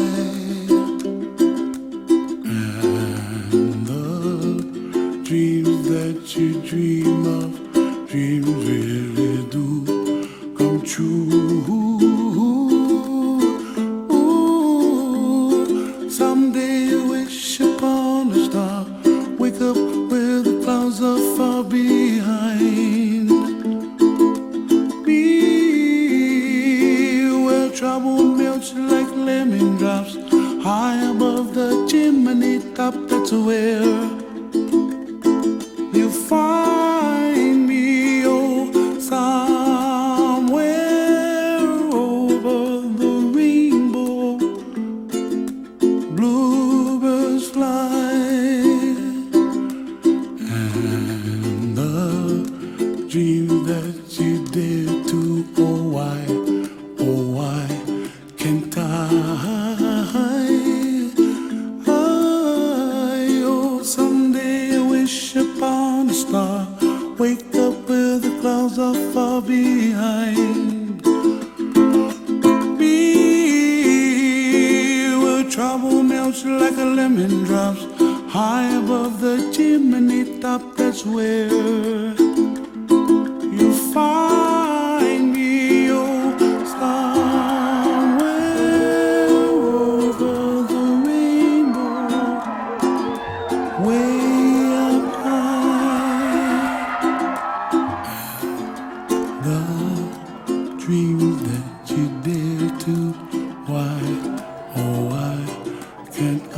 And the dreams that you dream of, dreams really do come true. Ooh, someday you wish upon a star, wake up where the clouds are far behind. Be where trouble melts like lemon drops, high above the chimney top. That's where you find me, oh, somewhere over the rainbow. Bluebirds fly, and the dreams that you dare to, oh why can't I? Oh, someday I wish upon a star, wake up where the clouds are far behind. Be where trouble melts like a lemon drops, high above the chimney top. That's where you find me, oh, somewhere over the rainbow, way up high. The dreams that you dare to, why, oh why can't